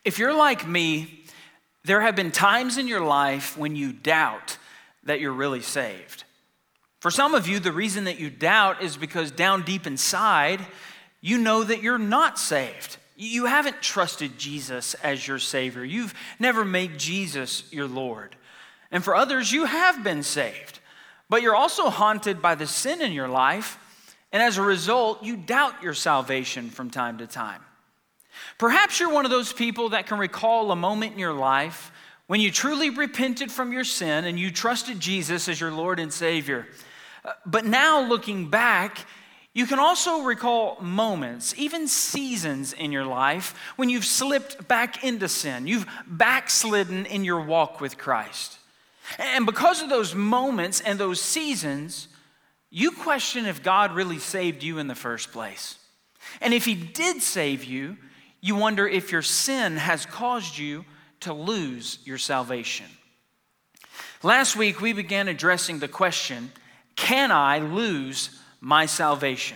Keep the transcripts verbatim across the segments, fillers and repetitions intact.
If you're like me, there have been times in your life when you doubt that you're really saved. For some of you, the reason that you doubt is because down deep inside, you know that you're not saved. You haven't trusted Jesus as your Savior. You've never made Jesus your Lord. And for others, you have been saved, but you're also haunted by the sin in your life, and as a result, you doubt your salvation from time to time. Perhaps you're one of those people that can recall a moment in your life when you truly repented from your sin and you trusted Jesus as your Lord and Savior. But now looking back, you can also recall moments, even seasons in your life when you've slipped back into sin. You've backslidden in your walk with Christ. And because of those moments and those seasons, you question if God really saved you in the first place. And if He did save you, you wonder if your sin has caused you to lose your salvation. Last week, we began addressing the question, can I lose my salvation?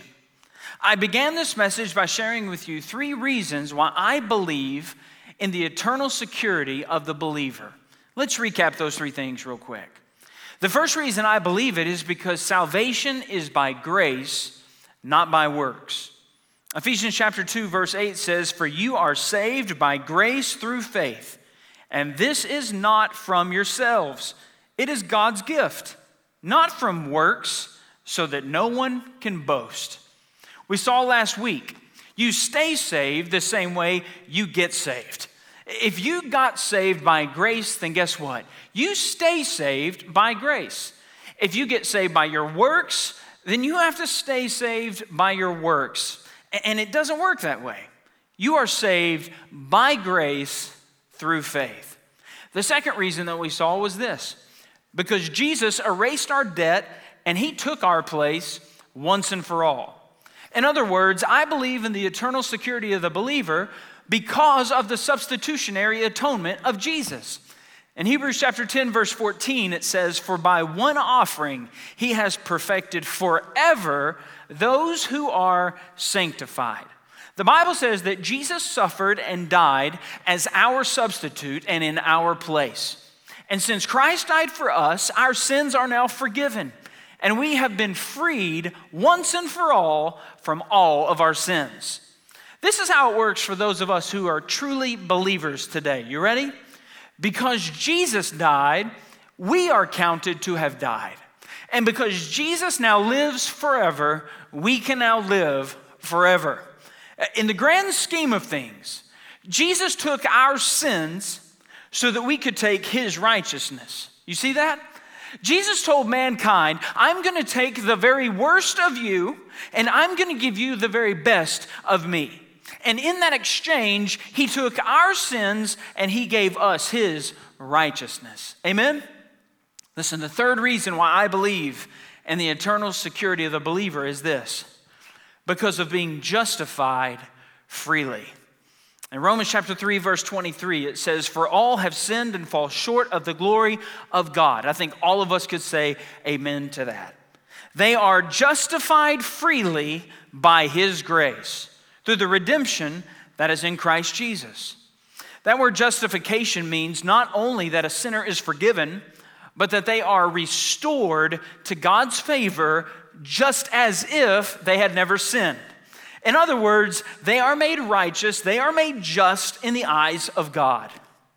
I began this message by sharing with you three reasons why I believe in the eternal security of the believer. Let's recap those three things real quick. The first reason I believe it is because salvation is by grace, not by works. Ephesians chapter two, verse eight says, "For you are saved by grace through faith, and this is not from yourselves. It is God's gift, not from works, so that no one can boast." We saw last week, you stay saved the same way you get saved. If you got saved by grace, then guess what? You stay saved by grace. If you get saved by your works, then you have to stay saved by your works. And it doesn't work that way. You are saved by grace through faith. The second reason that we saw was this: because Jesus erased our debt and He took our place once and for all. In other words, I believe in the eternal security of the believer because of the substitutionary atonement of Jesus. In Hebrews chapter ten, verse fourteen, it says, "For by one offering He has perfected forever those who are sanctified." The Bible says that Jesus suffered and died as our substitute and in our place. And since Christ died for us, our sins are now forgiven. And we have been freed once and for all from all of our sins. This is how it works for those of us who are truly believers today. You ready? Because Jesus died, we are counted to have died. And because Jesus now lives forever, we can now live forever. In the grand scheme of things, Jesus took our sins so that we could take His righteousness. You see that? Jesus told mankind, I'm going to take the very worst of you, and I'm going to give you the very best of me. And in that exchange, He took our sins and He gave us His righteousness. Amen? Listen, the third reason why I believe in the eternal security of the believer is this: because of being justified freely. In Romans chapter three, verse twenty-three, it says, "For all have sinned and fall short of the glory of God." I think all of us could say amen to that. They are justified freely by His grace through the redemption that is in Christ Jesus. That word justification means not only that a sinner is forgiven, but that they are restored to God's favor just as if they had never sinned. In other words, they are made righteous, they are made just in the eyes of God.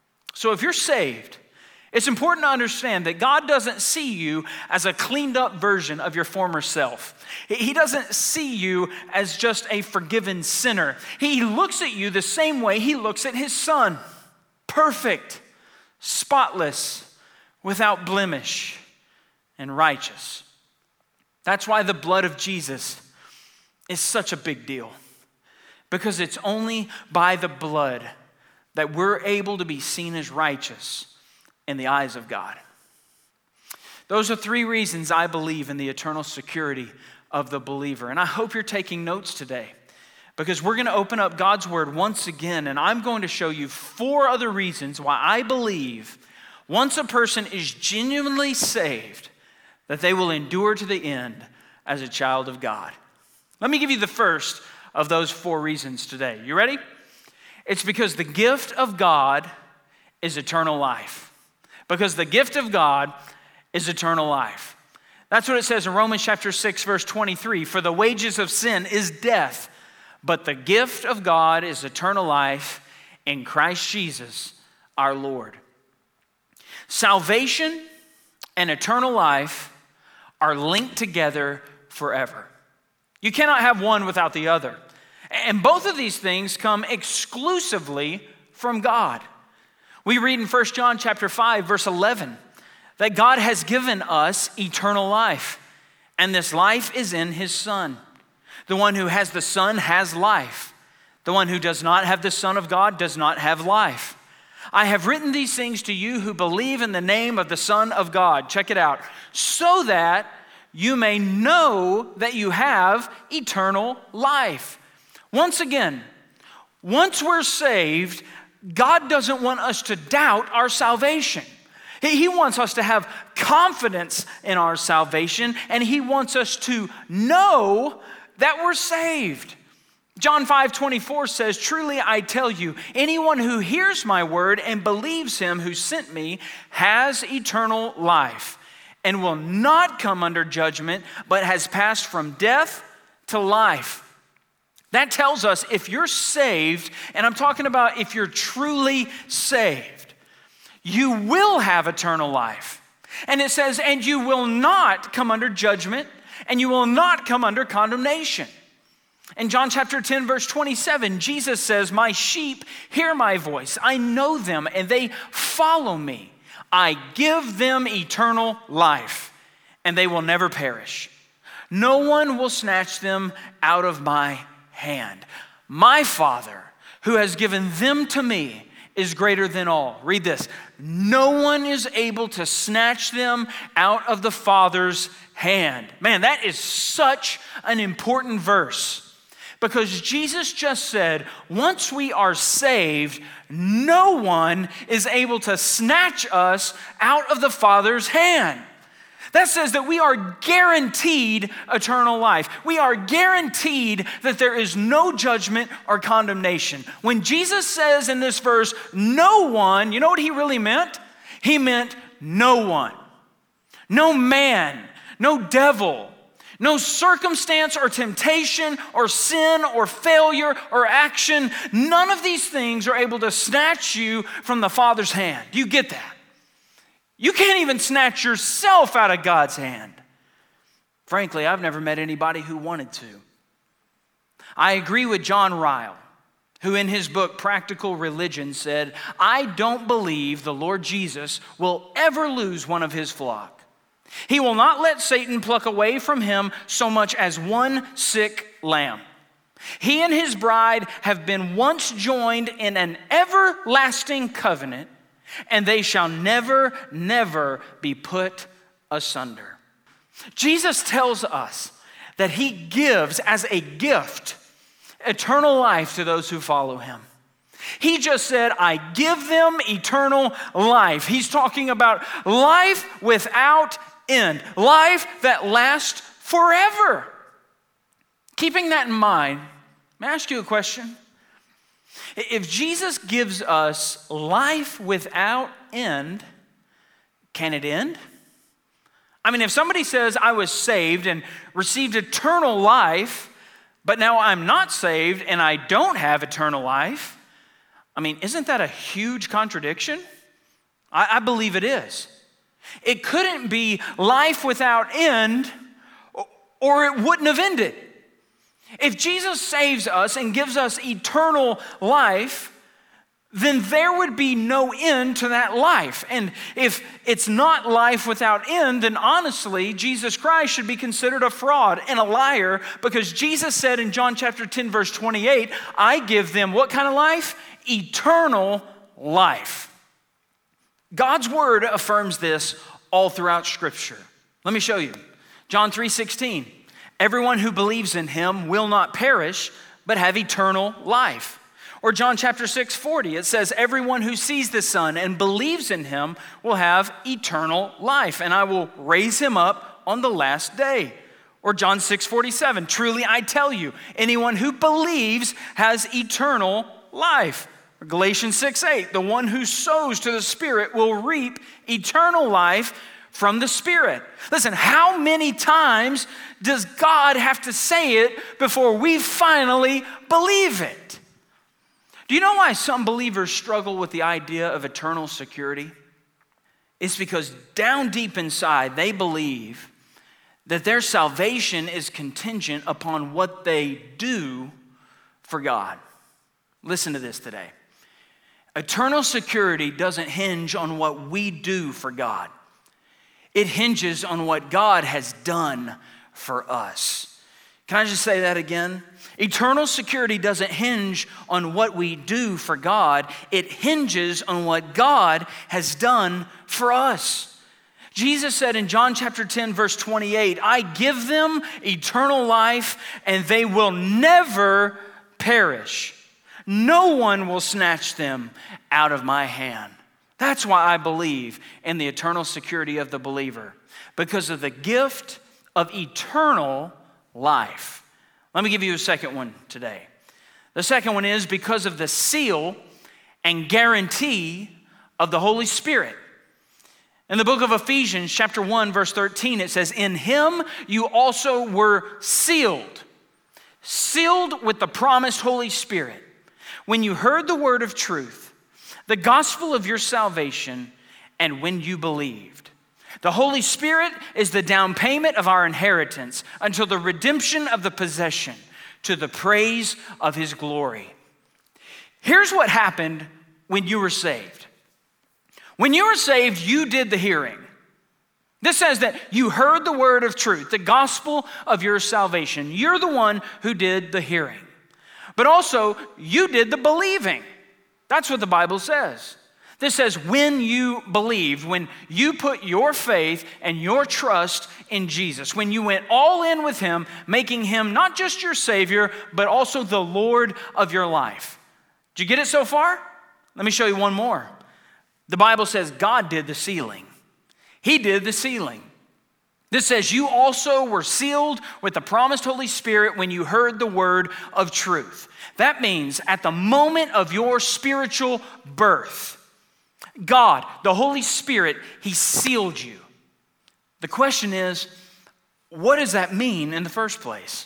So if you're saved, it's important to understand that God doesn't see you as a cleaned up version of your former self. He doesn't see you as just a forgiven sinner. He looks at you the same way He looks at His Son: perfect, spotless, without blemish, and righteous. That's why the blood of Jesus is such a big deal, because it's only by the blood that we're able to be seen as righteous in the eyes of God. Those are three reasons I believe in the eternal security of the believer. And I hope you're taking notes today, because we're going to open up God's Word once again, and I'm going to show you four other reasons why I believe once a person is genuinely saved, that they will endure to the end as a child of God. Let me give you the first of those four reasons today. You ready? It's because the gift of God is eternal life. Because the gift of God is eternal life. That's what it says in Romans chapter six, verse twenty-three. For the wages of sin is death, but the gift of God is eternal life in Christ Jesus our Lord. Salvation and eternal life are linked together forever. You cannot have one without the other. And both of these things come exclusively from God. We read in First John chapter five, verse eleven, that God has given us eternal life, and this life is in his Son. The one who has the Son has life. The one who does not have the Son of God does not have life. I have written these things to you who believe in the name of the Son of God. Check it out. So that you may know that you have eternal life. Once again, once we're saved, God doesn't want us to doubt our salvation. He, he wants us to have confidence in our salvation, and he wants us to know that we're saved. John five twenty-four says, truly I tell you, anyone who hears my word and believes him who sent me has eternal life and will not come under judgment, but has passed from death to life. That tells us if you're saved, and I'm talking about if you're truly saved, you will have eternal life. And it says, and you will not come under judgment, and you will not come under condemnation. In John chapter ten, verse twenty-seven, Jesus says, my sheep hear my voice. I know them, and they follow me. I give them eternal life, and they will never perish. No one will snatch them out of my hand. My Father, who has given them to me, is greater than all. Read this. No one is able to snatch them out of the Father's hand. Man, that is such an important verse. Because Jesus just said, once we are saved, no one is able to snatch us out of the Father's hand. That says that we are guaranteed eternal life. We are guaranteed that there is no judgment or condemnation. When Jesus says in this verse, no one, you know what he really meant? He meant no one. No man, no devil, no circumstance or temptation or sin or failure or action. None of these things are able to snatch you from the Father's hand. Do you get that? You can't even snatch yourself out of God's hand. Frankly, I've never met anybody who wanted to. I agree with John Ryle, who in his book, Practical Religion, said, I don't believe the Lord Jesus will ever lose one of his flock. He will not let Satan pluck away from him so much as one sick lamb. He and his bride have been once joined in an everlasting covenant, and they shall never, never be put asunder. Jesus tells us that he gives as a gift eternal life to those who follow him. He just said, I give them eternal life. He's talking about life without end, life that lasts forever. Keeping that in mind, may I ask you a question? If Jesus gives us life without end, can it end? I mean, if somebody says, I was saved and received eternal life, but now I'm not saved and I don't have eternal life, I mean, isn't that a huge contradiction? I, I believe it is. It couldn't be life without end, or it wouldn't have ended. If Jesus saves us and gives us eternal life, then there would be no end to that life. And if it's not life without end, then honestly, Jesus Christ should be considered a fraud and a liar, because Jesus said in John chapter ten, verse twenty-eight, I give them what kind of life? Eternal life. God's word affirms this all throughout Scripture. Let me show you. John three sixteen. Everyone who believes in him will not perish, but have eternal life. Or John chapter six forty, it says, everyone who sees the Son and believes in him will have eternal life, and I will raise him up on the last day. Or John six forty-seven, truly I tell you, anyone who believes has eternal life. Galatians six eight, the one who sows to the Spirit will reap eternal life from the Spirit. Listen, how many times does God have to say it before we finally believe it? Do you know why some believers struggle with the idea of eternal security? It's because down deep inside, they believe that their salvation is contingent upon what they do for God. Listen to this today. Eternal security doesn't hinge on what we do for God. It hinges on what God has done for us. Can I just say that again? Eternal security doesn't hinge on what we do for God. It hinges on what God has done for us. Jesus said in John chapter ten, verse twenty-eight, I give them eternal life and they will never perish. No one will snatch them out of my hand. That's why I believe in the eternal security of the believer, because of the gift of eternal life. Let me give you a second one today. The second one is because of the seal and guarantee of the Holy Spirit. In the book of Ephesians, chapter one, verse thirteen, it says, in him you also were sealed, sealed with the promised Holy Spirit. When you heard the word of truth, the gospel of your salvation, and when you believed. The Holy Spirit is the down payment of our inheritance until the redemption of the possession to the praise of his glory. Here's what happened when you were saved. When you were saved, you did the hearing. This says that you heard the word of truth, the gospel of your salvation. You're the one who did the hearing. But also, you did the believing. That's what the Bible says. This says when you believed, when you put your faith and your trust in Jesus, when you went all in with him, making him not just your Savior, but also the Lord of your life. Did you get it so far? Let me show you one more. The Bible says God did the sealing. He did the sealing. This says you also were sealed with the promised Holy Spirit when you heard the word of truth. That means at the moment of your spiritual birth, God, the Holy Spirit, he sealed you. The question is, what does that mean in the first place?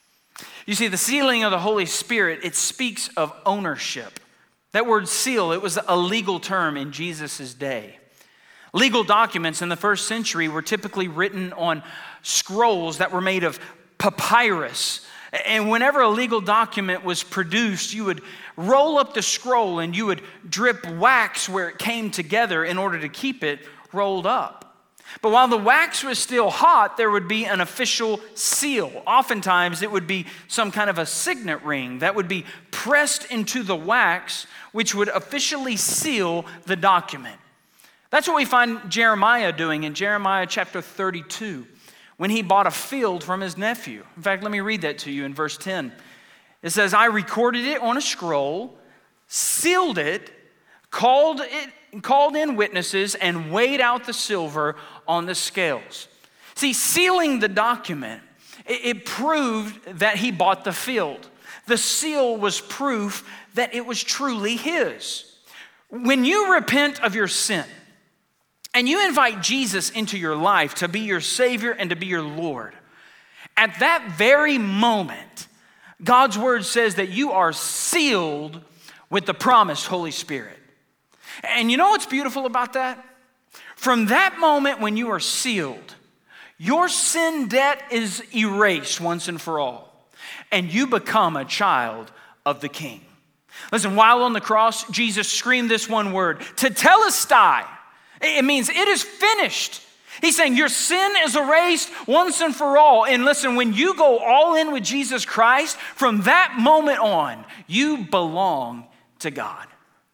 You see, the sealing of the Holy Spirit, it speaks of ownership. That word seal, it was a legal term in Jesus' day. Legal documents in the first century were typically written on scrolls that were made of papyrus. And whenever a legal document was produced, you would roll up the scroll and you would drip wax where it came together in order to keep it rolled up. But while the wax was still hot, there would be an official seal. Oftentimes, it would be some kind of a signet ring that would be pressed into the wax, which would officially seal the document. That's what we find Jeremiah doing in Jeremiah chapter thirty-two, when he bought a field from his nephew. In fact, let me read that to you in verse ten. It says, I recorded it on a scroll, sealed it, called it, called in witnesses, and weighed out the silver on the scales. See, sealing the document, it, it proved that he bought the field. The seal was proof that it was truly his. When you repent of your sin, and you invite Jesus into your life to be your Savior and to be your Lord, at that very moment, God's word says that you are sealed with the promised Holy Spirit. And you know what's beautiful about that? From that moment when you are sealed, your sin debt is erased once and for all, and you become a child of the King. Listen, while on the cross, Jesus screamed this one word, tetelestai. It means it is finished. He's saying your sin is erased once and for all. And listen, when you go all in with Jesus Christ, from that moment on, you belong to God.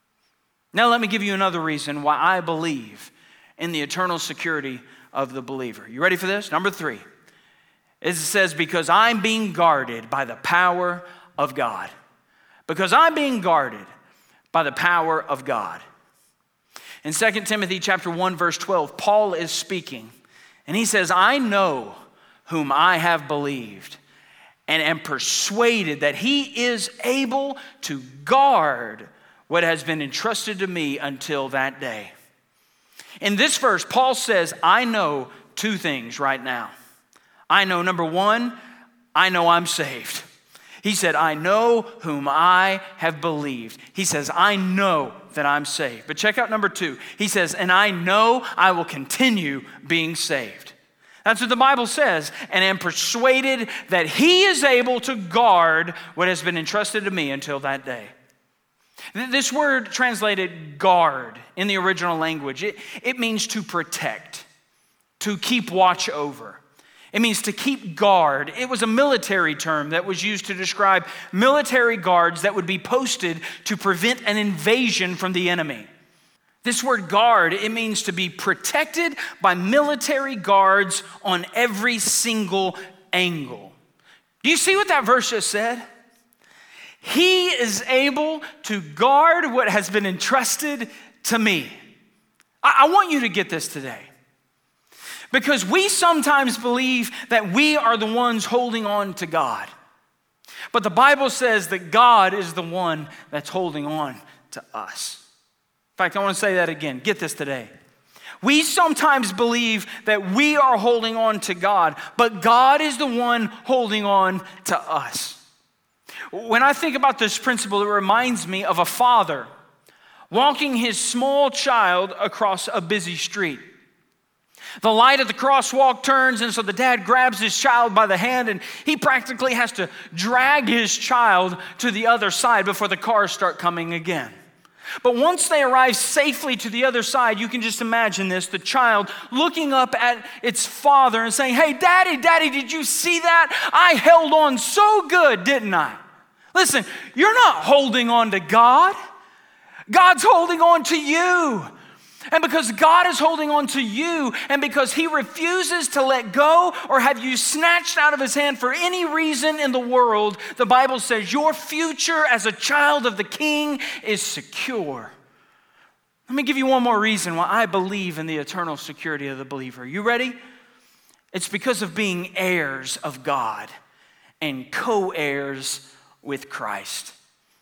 Now let me give you another reason why I believe in the eternal security of the believer. You ready for this? Number three. It says, because I'm being guarded by the power of God. Because I'm being guarded by the power of God. In Second Timothy chapter one, verse twelve, Paul is speaking, and he says, I know whom I have believed, and am persuaded that he is able to guard what has been entrusted to me until that day. In this verse, Paul says, I know two things right now. I know, number one, I know I'm saved. He said, I know whom I have believed. He says, I know that I'm saved. But check out number two. He says, and I know I will continue being saved. That's what the Bible says. And am persuaded that he is able to guard what has been entrusted to me until that day. This word translated guard in the original language, it, it means to protect, to keep watch over. It means to keep guard. It was a military term that was used to describe military guards that would be posted to prevent an invasion from the enemy. This word guard, it means to be protected by military guards on every single angle. Do you see what that verse just said? He is able to guard what has been entrusted to me. I, I want you to get this today. Because we sometimes believe that we are the ones holding on to God. But the Bible says that God is the one that's holding on to us. In fact, I want to say that again. Get this today. We sometimes believe that we are holding on to God, but God is the one holding on to us. When I think about this principle, it reminds me of a father walking his small child across a busy street. The light at the crosswalk turns, and so the dad grabs his child by the hand, and he practically has to drag his child to the other side before the cars start coming again. But once they arrive safely to the other side, you can just imagine this, the child looking up at its father and saying, hey, daddy, daddy, did you see that? I held on so good, didn't I? Listen, you're not holding on to God. God's holding on to you. And because God is holding on to you, and because he refuses to let go or have you snatched out of his hand for any reason in the world, the Bible says your future as a child of the King is secure. Let me give you one more reason why I believe in the eternal security of the believer. You ready? It's because of being heirs of God and co-heirs with Christ.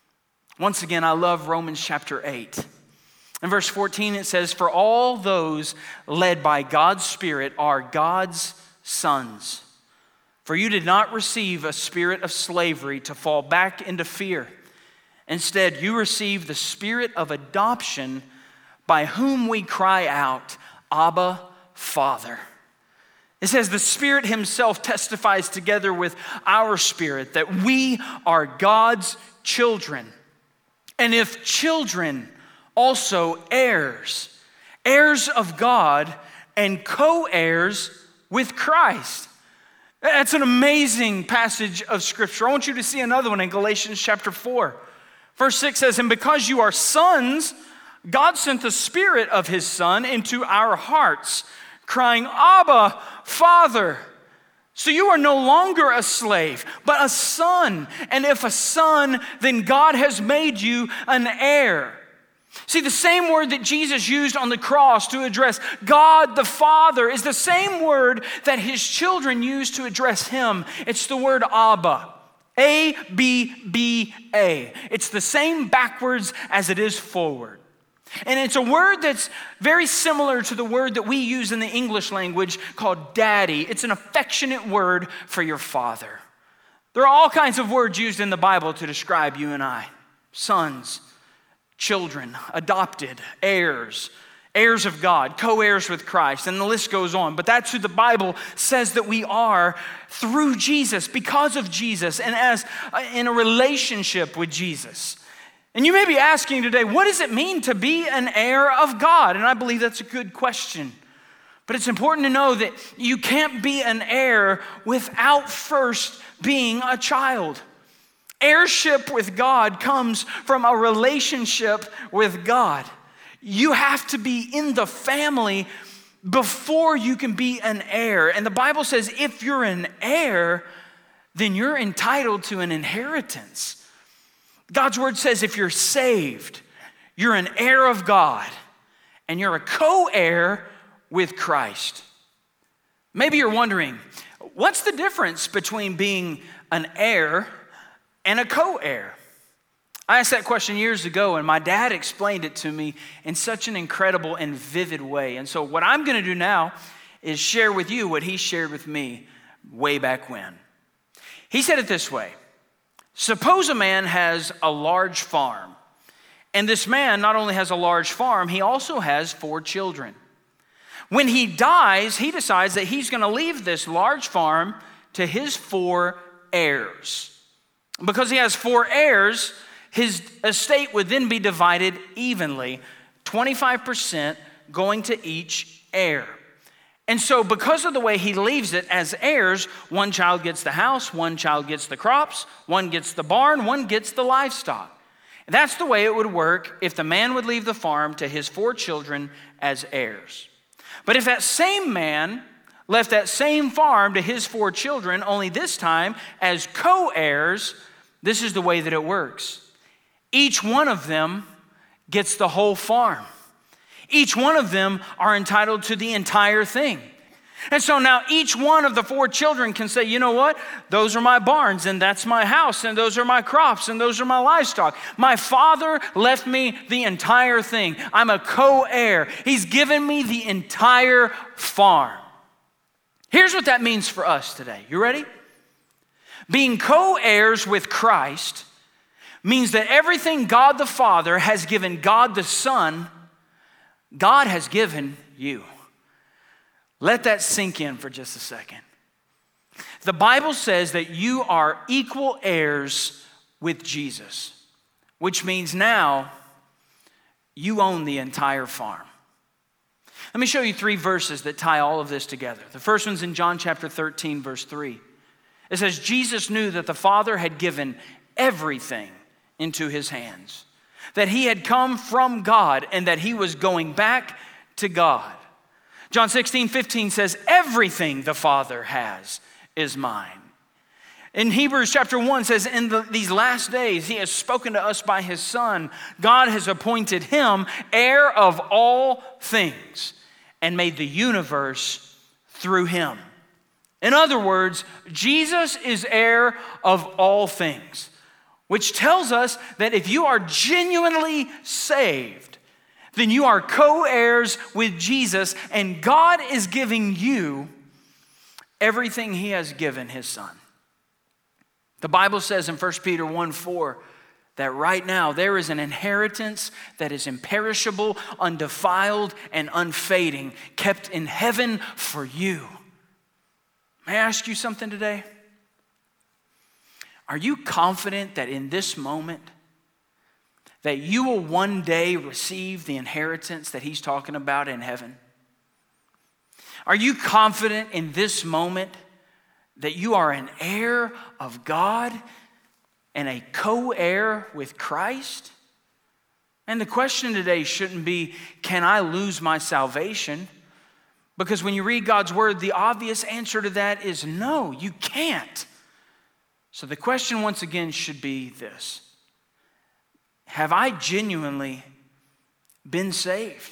Once again, I love Romans chapter eight. In verse fourteen, it says, for all those led by God's Spirit are God's sons. For you did not receive a spirit of slavery to fall back into fear. Instead, you received the spirit of adoption by whom we cry out, Abba, Father. It says the Spirit himself testifies together with our spirit that we are God's children. And if children, also heirs, heirs of God and co-heirs with Christ. That's an amazing passage of Scripture. I want you to see another one in Galatians chapter four. Verse six says, and because you are sons, God sent the Spirit of his Son into our hearts, crying, Abba, Father. So you are no longer a slave, but a son. And if a son, then God has made you an heir. See, the same word that Jesus used on the cross to address God the Father is the same word that his children use to address him. It's the word Abba. A B B A. It's the same backwards as it is forward. And it's a word that's very similar to the word that we use in the English language called daddy. It's an affectionate word for your father. There are all kinds of words used in the Bible to describe you and I. Sons, children, adopted, heirs, heirs of God, co-heirs with Christ, and the list goes on. But that's who the Bible says that we are through Jesus, because of Jesus, and as uh, in a relationship with Jesus. And you may be asking today, what does it mean to be an heir of God? And I believe that's a good question. But it's important to know that you can't be an heir without first being a child. Heirship with God comes from a relationship with God. You have to be in the family before you can be an heir. And the Bible says if you're an heir, then you're entitled to an inheritance. God's word says if you're saved, you're an heir of God and you're a co-heir with Christ. Maybe you're wondering, what's the difference between being an heir and a co-heir? I asked that question years ago, and my dad explained it to me in such an incredible and vivid way. And so what I'm going to do now is share with you what he shared with me way back when. He said it this way: suppose a man has a large farm, and this man not only has a large farm, he also has four children. When he dies, he decides that he's going to leave this large farm to his four heirs. Because he has four heirs, his estate would then be divided evenly, twenty-five percent going to each heir. And so because of the way he leaves it as heirs, one child gets the house, one child gets the crops, one gets the barn, one gets the livestock. That's the way it would work if the man would leave the farm to his four children as heirs. But if that same man left that same farm to his four children, only this time as co-heirs, this is the way that it works. Each one of them gets the whole farm. Each one of them are entitled to the entire thing. And so now each one of the four children can say, you know what? Those are my barns, and that's my house, and those are my crops, and those are my livestock. My father left me the entire thing. I'm a co-heir. He's given me the entire farm. Here's what that means for us today. You ready? Being co-heirs with Christ means that everything God the Father has given God the Son, God has given you. Let that sink in for just a second. The Bible says that you are equal heirs with Jesus, which means now you own the entire farm. Let me show you three verses that tie all of this together. The first one's in John chapter thirteen, verse three. It says, Jesus knew that the Father had given everything into his hands, that he had come from God and that he was going back to God. John sixteen, fifteen says, everything the Father has is mine. In Hebrews chapter one says, in the, these last days, he has spoken to us by his Son. God has appointed him heir of all things and made the universe through him. In other words, Jesus is heir of all things, which tells us that if you are genuinely saved, then you are co-heirs with Jesus, and God is giving you everything he has given his Son. The Bible says in First Peter one four that right now there is an inheritance that is imperishable, undefiled, and unfading, kept in heaven for you. May I ask you something today? Are you confident that in this moment that you will one day receive the inheritance that he's talking about in heaven? Are you confident in this moment that you are an heir of God and a co-heir with Christ? And the question today shouldn't be, can I lose my salvation? Because when you read God's word, the obvious answer to that is no, you can't. So the question once again should be this: have I genuinely been saved?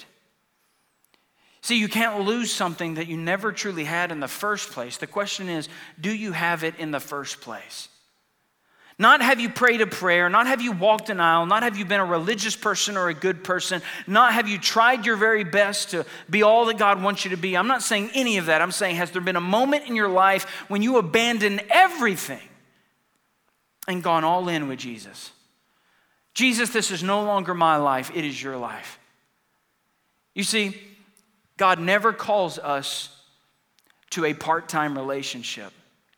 See, you can't lose something that you never truly had in the first place. The question is, do you have it in the first place? Not have you prayed a prayer, not have you walked an aisle, not have you been a religious person or a good person, not have you tried your very best to be all that God wants you to be. I'm not saying any of that. I'm saying, has there been a moment in your life when you abandoned everything and gone all in with Jesus? Jesus, this is no longer my life, it is your life. You see, God never calls us to a part-time relationship.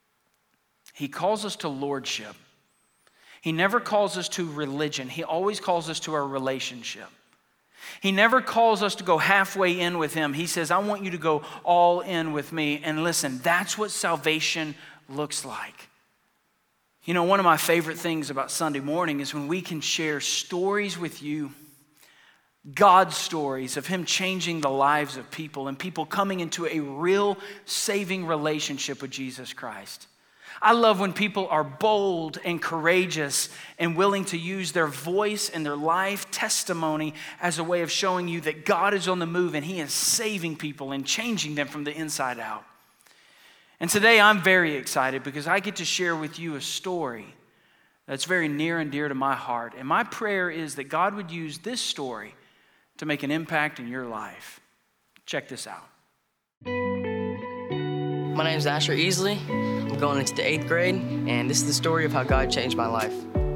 He calls us to lordship. He never calls us to religion. He always calls us to a relationship. He never calls us to go halfway in with him. He says, I want you to go all in with me. And listen, that's what salvation looks like. You know, one of my favorite things about Sunday morning is when we can share stories with you, God's stories of him changing the lives of people and people coming into a real saving relationship with Jesus Christ. I love when people are bold and courageous and willing to use their voice and their life testimony as a way of showing you that God is on the move and he is saving people and changing them from the inside out. And today I'm very excited because I get to share with you a story that's very near and dear to my heart. And my prayer is that God would use this story to make an impact in your life. Check this out. My name is Asher Easley. I'm going into the eighth grade, and this is the story of how God changed my life.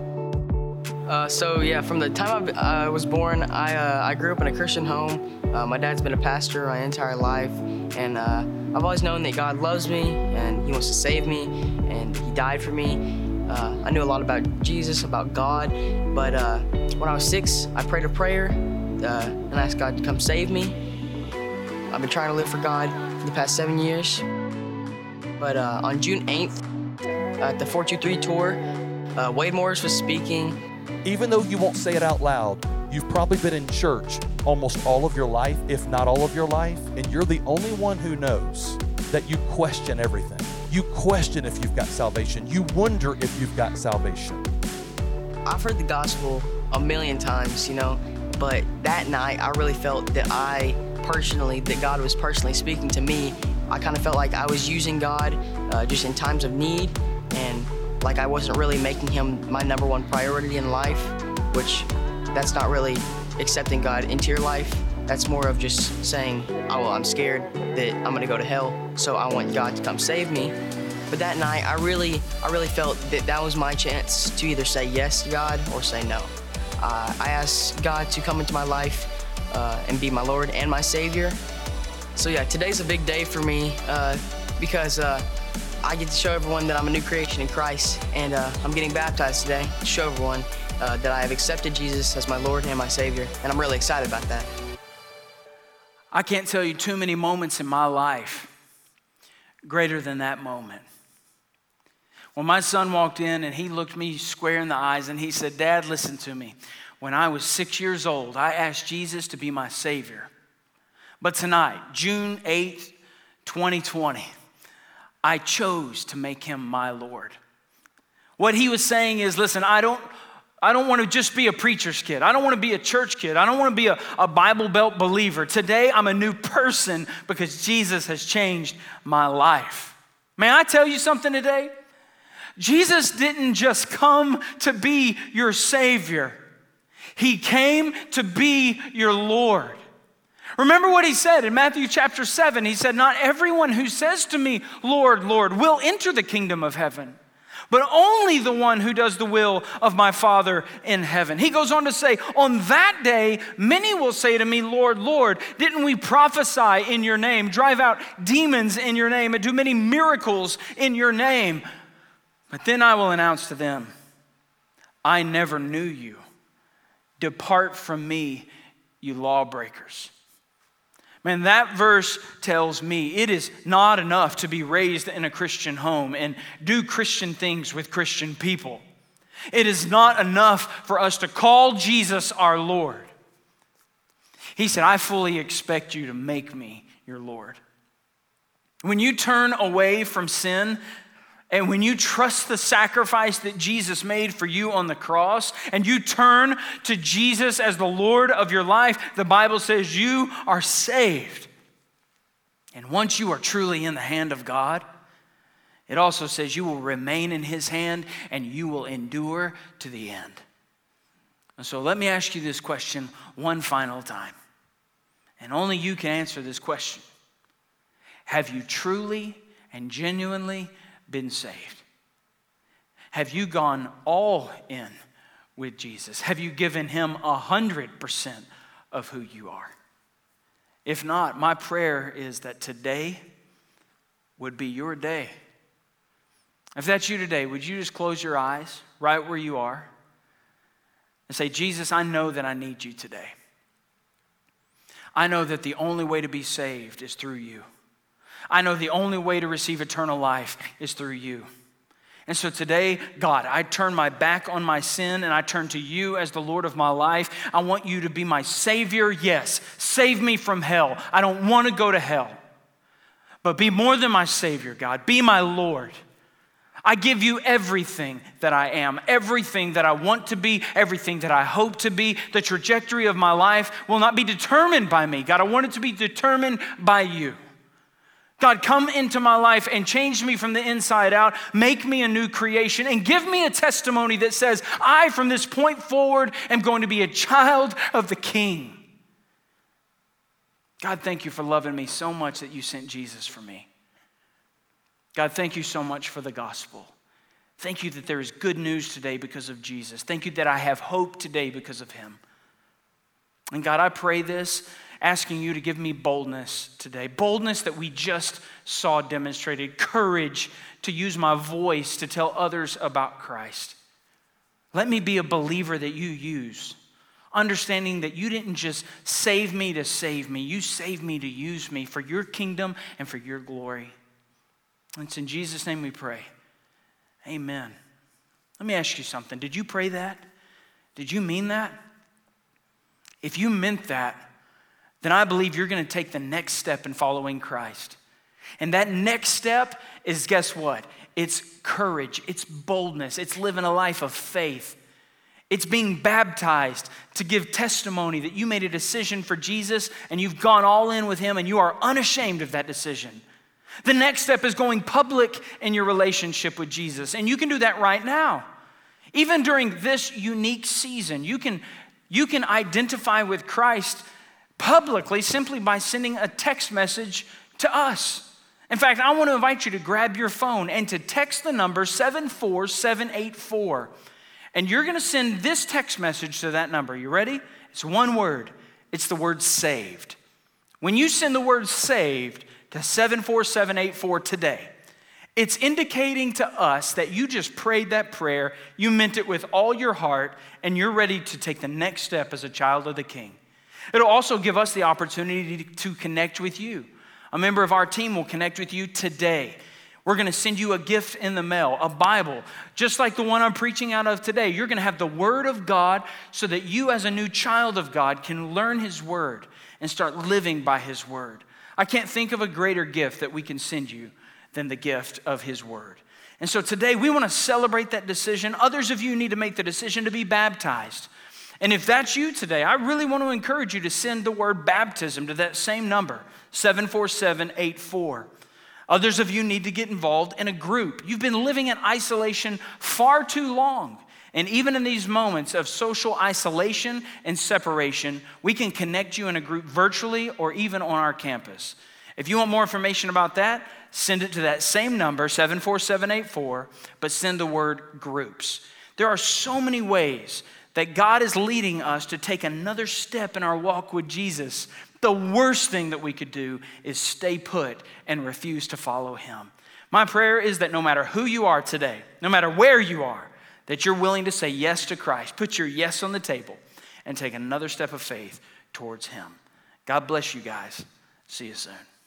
Uh, so yeah, from the time I uh, was born, I, uh, I grew up in a Christian home. Uh, my dad's been a pastor my entire life, and uh, I've always known that God loves me, and he wants to save me, and he died for me. Uh, I knew a lot about Jesus, about God, but uh, when I was six, I prayed a prayer uh, and asked God to come save me. I've been trying to live for God for the past seven years, but uh, on June eighth, at the four two three tour, uh, Wade Morris was speaking. Even though you won't say it out loud, you've probably been in church almost all of your life, if not all of your life, and you're the only one who knows that you question everything. You question if you've got salvation. You wonder if you've got salvation. I've heard the gospel a million times, you know, but that night I really felt that I personally, that God was personally speaking to me. I kind of felt like I was using God uh, just in times of need, and like I wasn't really making him my number one priority in life, which that's not really accepting God into your life. That's more of just saying, oh, well, I'm scared that I'm gonna go to hell, so I want God to come save me. But that night, I really, I really felt that that was my chance to either say yes to God or say no. Uh, I asked God to come into my life uh, and be my Lord and my Savior. So yeah, today's a big day for me uh, because uh, I get to show everyone that I'm a new creation in Christ, and uh, I'm getting baptized today to show everyone uh, that I have accepted Jesus as my Lord and my Savior, and I'm really excited about that. I can't tell you too many moments in my life greater than that moment. When my son walked in and he looked me square in the eyes and he said, "Dad, listen to me. When I was six years old, I asked Jesus to be my Savior. But tonight, June eighth, twenty twenty, I chose to make him my Lord." What he was saying is, listen, I don't I don't want to just be a preacher's kid. I don't want to be a church kid. I don't want to be a, a Bible Belt believer. Today, I'm a new person because Jesus has changed my life. May I tell you something today? Jesus didn't just come to be your Savior. He came to be your Lord. Remember what he said in Matthew chapter seven. He said, "Not everyone who says to me, 'Lord, Lord,' will enter the kingdom of heaven, but only the one who does the will of my Father in heaven." He goes on to say, "On that day, many will say to me, 'Lord, Lord, didn't we prophesy in your name, drive out demons in your name, and do many miracles in your name?' But then I will announce to them, 'I never knew you. Depart from me, you lawbreakers.'" Man, that verse tells me it is not enough to be raised in a Christian home and do Christian things with Christian people. It is not enough for us to call Jesus our Lord. He said, "I fully expect you to make me your Lord." When you turn away from sin, and when you trust the sacrifice that Jesus made for you on the cross, and you turn to Jesus as the Lord of your life, the Bible says you are saved. And once you are truly in the hand of God, it also says you will remain in his hand and you will endure to the end. And so let me ask you this question one final time. And only you can answer this question. Have you truly and genuinely been saved? Have you gone all in with Jesus? Have you given him a hundred percent of who you are? If not, my prayer is that today would be your day. If that's you today, would you just close your eyes right where you are and say, "Jesus, I know that I need you today. I know that the only way to be saved is through you. I know the only way to receive eternal life is through you. And so today, God, I turn my back on my sin and I turn to you as the Lord of my life. I want you to be my Savior. Yes, save me from hell. I don't want to go to hell. But be more than my Savior, God. Be my Lord. I give you everything that I am, everything that I want to be, everything that I hope to be. The trajectory of my life will not be determined by me. God, I want it to be determined by you. God, come into my life and change me from the inside out. Make me a new creation and give me a testimony that says, I, from this point forward, am going to be a child of the King. God, thank you for loving me so much that you sent Jesus for me. God, thank you so much for the gospel. Thank you that there is good news today because of Jesus. Thank you that I have hope today because of him. And God, I pray this, asking you to give me boldness today. Boldness that we just saw demonstrated. Courage to use my voice to tell others about Christ. Let me be a believer that you use. Understanding that you didn't just save me to save me. You saved me to use me for your kingdom and for your glory. And it's in Jesus' name we pray. Amen. Let me ask you something. Did you pray that? Did you mean that? If you meant that, then I believe you're going to take the next step in following Christ. And that next step is, guess what? It's courage, it's boldness, it's living a life of faith. It's being baptized to give testimony that you made a decision for Jesus and you've gone all in with him and you are unashamed of that decision. The next step is going public in your relationship with Jesus. And you can do that right now. Even during this unique season, you can, you can identify with Christ publicly simply by sending a text message to us. In fact, I want to invite you to grab your phone and to text the number seven four seven eight four. And you're going to send this text message to that number. You ready? It's one word. It's the word saved. When you send the word saved to seven four seven eight four today, it's indicating to us that you just prayed that prayer, you meant it with all your heart, and you're ready to take the next step as a child of the King. It'll also give us the opportunity to connect with you. A member of our team will connect with you today. We're going to send you a gift in the mail, a Bible, just like the one I'm preaching out of today. You're going to have the Word of God so that you as a new child of God can learn His Word and start living by His Word. I can't think of a greater gift that we can send you than the gift of His Word. And so today we want to celebrate that decision. Others of you need to make the decision to be baptized. And if that's you today, I really want to encourage you to send the word baptism to that same number, seven four seven eight four. Others of you need to get involved in a group. You've been living in isolation far too long. And even in these moments of social isolation and separation, we can connect you in a group virtually or even on our campus. If you want more information about that, send it to that same number, seven four seven eight four, but send the word groups. There are so many ways that God is leading us to take another step in our walk with Jesus. The worst thing that we could do is stay put and refuse to follow him. My prayer is that no matter who you are today, no matter where you are, that you're willing to say yes to Christ. Put your yes on the table and take another step of faith towards him. God bless you guys. See you soon.